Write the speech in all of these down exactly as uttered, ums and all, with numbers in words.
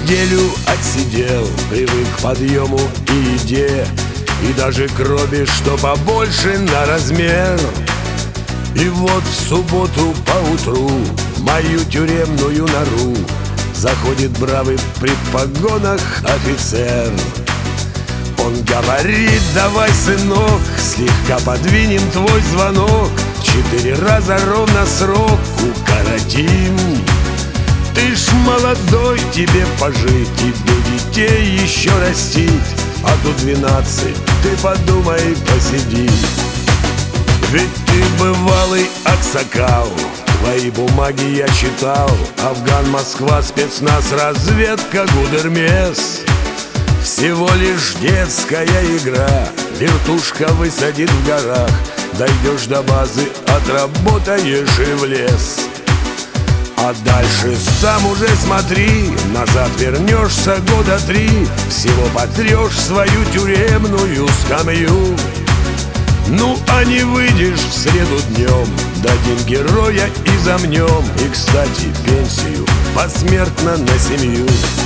неделю отсидел, привык к подъему и еде, и даже к робе, что побольше на размер. И вот в субботу поутру в мою тюремную нору заходит бравый при погонах офицер. Он говорит: давай, сынок, слегка подвинем твой звонок, четыре раза ровно срок укоротим. Ты ж молодой, тебе пожить, тебе детей еще растить, а тут двенадцать, ты подумай, посиди. Ведь ты бывалый аксакал, твои бумаги я читал. Афган, Москва, спецназ, разведка, Гудермес. Всего лишь детская игра, вертушка высадит в горах. Дойдешь до базы, отработаешь и в лес. А дальше сам уже смотри, назад вернешься года три, всего потрешь свою тюремную скамью. Ну, а не выйдешь в среду днем, дадим героя и замнем. И, кстати, пенсию посмертно на семью.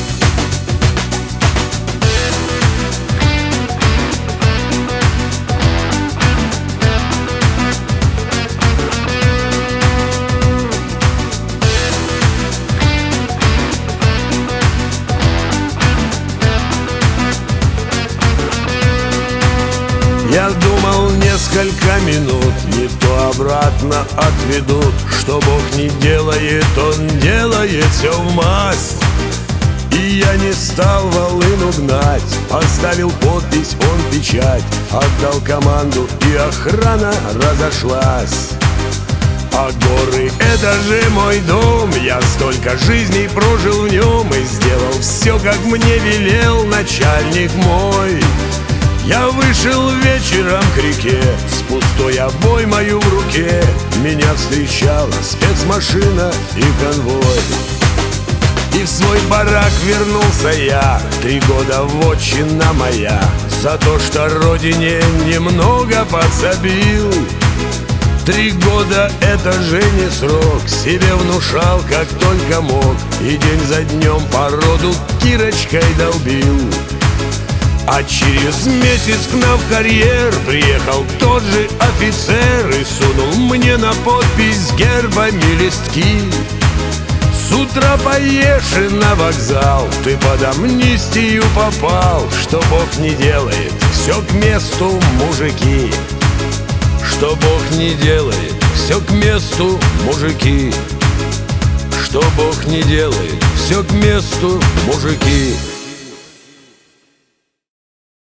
Я думал, несколько минут не то обратно отведут. Что Бог не делает, Он делает все в масть. И я не стал волыну гнать, поставил подпись, он печать, отдал команду, и охрана разошлась. А горы — это же мой дом, я столько жизней прожил в нем и сделал все, как мне велел начальник мой. Я вышел вечером к реке, с пустой обоймою в руке. Меня встречала спецмашина и конвой. И в свой барак вернулся я, три года вотчина моя, за то, что родине немного подсобил. Три года — это же не срок, себе внушал, как только мог, и день за днем породу кирочкой долбил. А через месяц к нам в карьер приехал тот же офицер и сунул мне на подпись гербами листки. С утра поешь и на вокзал, ты под амнистию попал. Что Бог не делает, все к месту, мужики. Что Бог не делает, все к месту, мужики. Что Бог не делает, все к месту, мужики.